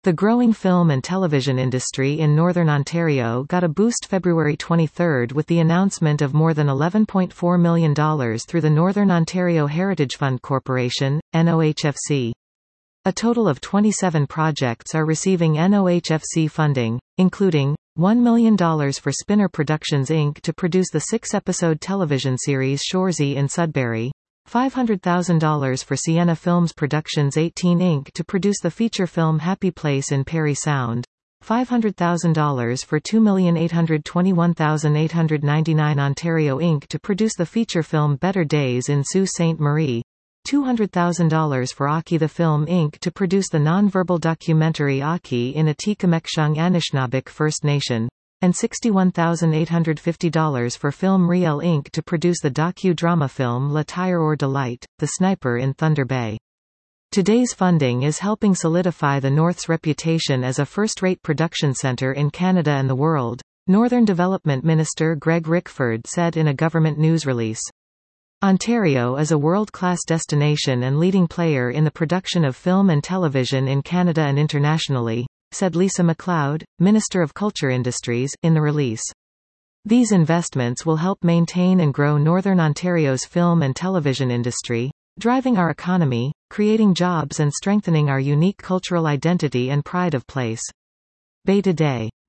The growing film and television industry in Northern Ontario got a boost February 23 with the announcement of more than $11.4 million through the Northern Ontario Heritage Fund Corporation, NOHFC. A total of 27 projects are receiving NOHFC funding, including $1 million for Spinner Productions Inc. to produce the 6-episode television series Shoresy in Sudbury, $500,000 for Sienna Films Productions 18 Inc. to produce the feature film Happy Place in Parry Sound, $500,000 for $2,821,899 Ontario Inc. to produce the feature film Better Days in Sault Ste. Marie, $200,000 for Aki the Film Inc. to produce the nonverbal documentary Aki in Atikamekshung Anishinaabeg First Nation, and $61,850 for Film Riel Inc. to produce the docu-drama film La Tire or Delight, The Sniper in Thunder Bay. Today's funding is helping solidify the North's reputation as a first-rate production centre in Canada and the world, Northern Development Minister Greg Rickford said in a government news release. Ontario is a world-class destination and leading player in the production of film and television in Canada and internationally, said Lisa MacLeod, Minister of Culture Industries, in the release. These investments will help maintain and grow Northern Ontario's film and television industry, driving our economy, creating jobs and strengthening our unique cultural identity and pride of place. Bay Today.